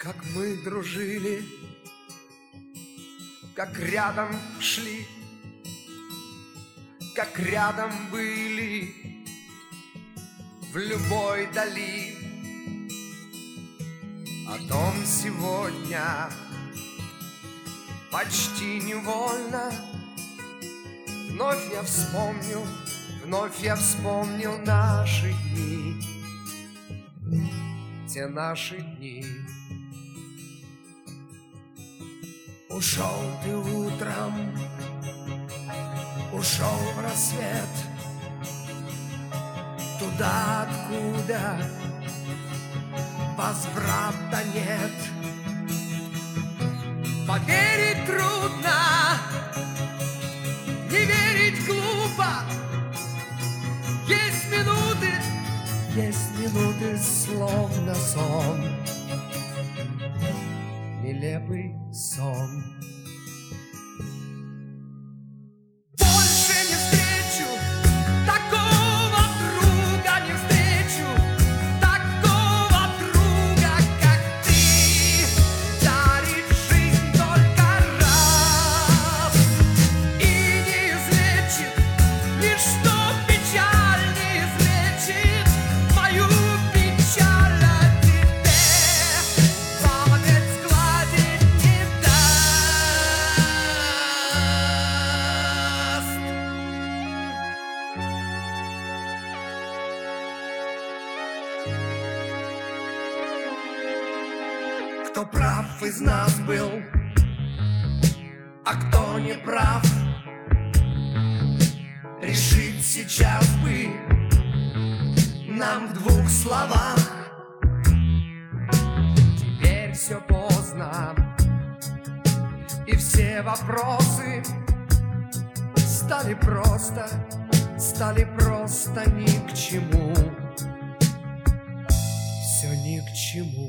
Как мы дружили, как рядом шли, как рядом были в любой дали. О том сегодня почти невольно вновь я вспомнил наши дни, те наши дни. Ушел ты утром, ушел в рассвет, туда, откуда возврата нет. Поверить трудно, не верить глупо. Есть минуты, словно сон, нелепый сон. Больше не встречу такого друга, не встречу такого друга, как ты. Дарит жизнь только раз и не излечит ничто, печаль не излечит мою печаль о тебе. Память сгладить не даст. Кто прав из нас был, а кто не прав, решить сейчас бы нам в двух словах. Теперь все поздно, и все вопросы стали просто ни к чему. Все ни к чему.